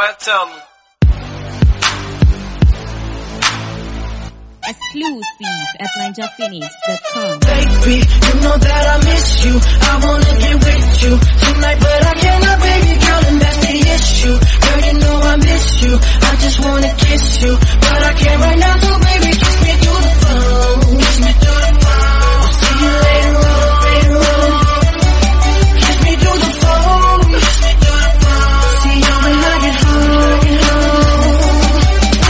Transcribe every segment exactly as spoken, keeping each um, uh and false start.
boy, tell me. Exclusive at ninja phoenix dot com. Baby, you know that I miss you. I wanna get with you tonight, but I cannot, baby girl, and that's the issue. Girl, you know I miss you. I just wanna kiss you, but I can't right now, so baby, kiss me through the phone. Kiss me through the phone. I'll see you later on, later on. Kiss me through the phone. Kiss me through the phone. See you when I get home, get home.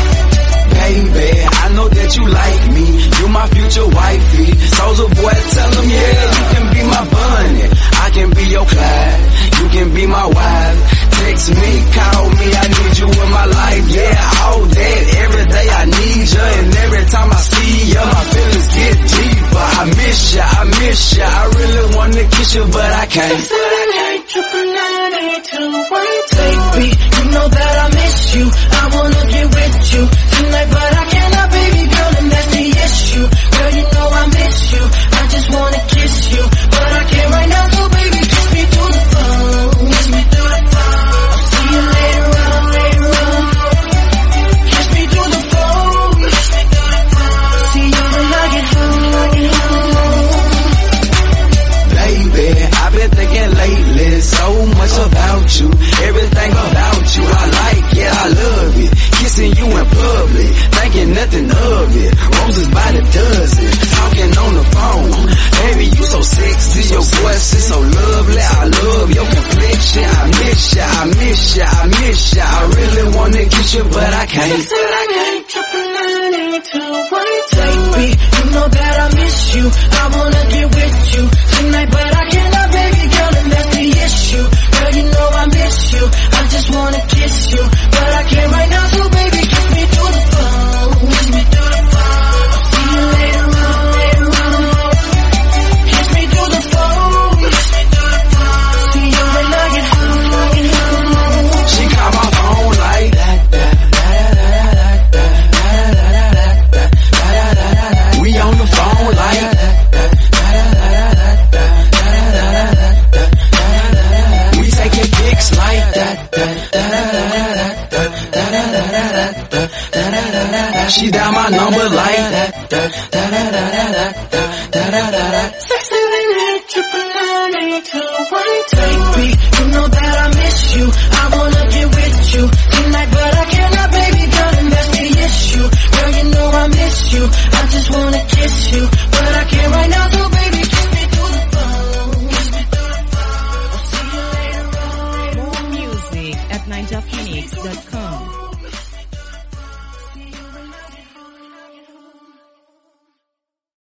Baby, I know that you like me. You my future wifey. Soldier boy, tell them, yeah, you can be my bunny. I can be your Clyde. You can be my wife. Text me, call me, I need you in my life. Yeah, all that, every day I need you. And every time I see you, my feelings get deeper. I miss you, I miss you. I really wanna kiss you, but I can't. seven eight triple nine eight two one. Baby, you know that I miss you. I wanna get with you tonight, but I cannot, baby girl, and that's the issue. Girl, you know I miss you. I just wanna kiss you, but I can't right now, so baby, kiss me through the phone. Kiss me through the phone. I'll see you later on, later on. Kiss me through the phone. Kiss me through the phone. See you when I get home, I get home. Baby, I've been thinking lately so much about you. Everything about you, I like it, I love it. Kissing you in public, thinking nothing of it. Roses by the dozen, talking on the phone. Baby, you so sexy, your voice is so lovely. I love your complexion. I miss you, I miss you, I miss you. I really wanna kiss you, but I can't. seven eight triple nine eight two one. Baby, you know that I miss you. I wanna get with you tonight, but I cannot, baby girl, and that's the issue. Girl, you know I miss you. I just wanna kiss you, but I can't right now, so baby, kiss me through the phone. Kiss me through the phone. I'll see you later on, later on. Kiss me through the phone. Kiss me through the phone. See you when I get home, I get home. She called my phone like that, that, that, that, that, that, that, that, that, that, that. We on the phone like that, that, that, that, that, that, that, that. We taking pics like that, that, that, that, that, that, that, that. She dial my number like that, that, that, that, that, that, that. six seven eight triple nine eight two one. Baby, you know that I miss you. I wanna get with you tonight, but I cannot, baby girl, and that's the issue. Girl, you know I miss you. I just wanna kiss you, but I can't right now, so baby, kiss me through the phone. Kiss me through the phone. I'll see you later on. More music at ninja phoenix dot com.